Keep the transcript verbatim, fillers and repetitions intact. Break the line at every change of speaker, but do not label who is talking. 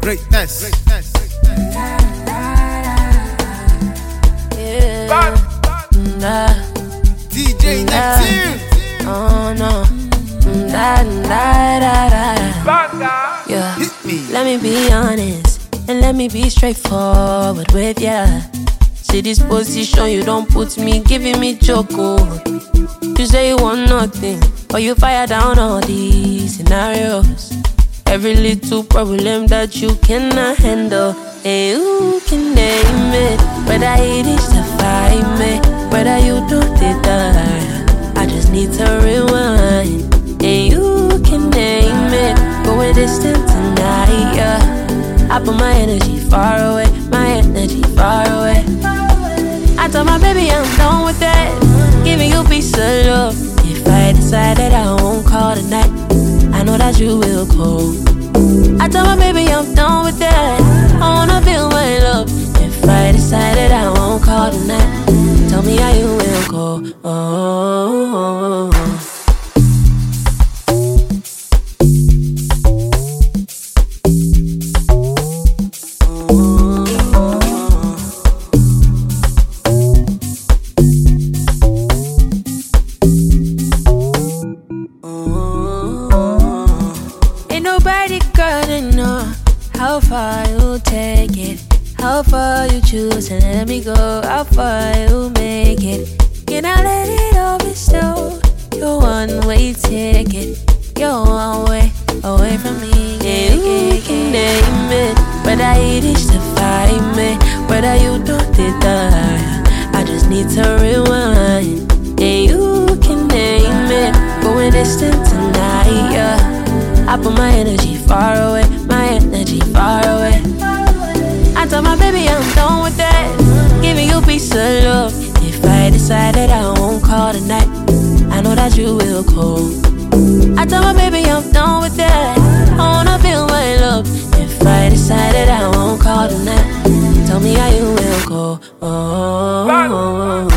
Greatness.
Yeah. Nah.
D J Neptune.
Oh no. Da, da, da, da. Yeah.
Hit me.
Let me be honest and let me be straightforward with ya. See this position, you don't put me, giving me choco. You say you want nothing, but you fire down all these scenarios. Every little problem that you cannot handle. Hey, who can name it? Whether it is to fight me, whether you do the die, I just need to rewind. And you can name it, going distant tonight, yeah. I put my energy far away, my energy far away. I told my baby I'm done with that, giving you peace of love. If I decide that I won't call tonight, I know that you will call. I told my baby I'm done with that, I wanna feel my love. If I decide that I won't call tonight, tell me how you will go. Oh, oh, oh, oh. Nobody gotta know how far you take it, how far you choose to let me go, how far you make it. Can I let it all be still? Your one-way ticket, your one way away from me. Yeah, you can name it, whether it is to fight me, whether you don't die, I just need to rewind. And you can name it, going distant tonight, yeah. I put my energy far away, my energy far away. I told my baby I'm done with that, giving you peace of love. If I decide that I won't call tonight, I know that you will call. I told my baby I'm done with that, I wanna feel my love. If I decide that I won't call tonight, tell me how you will go. Oh, oh, oh.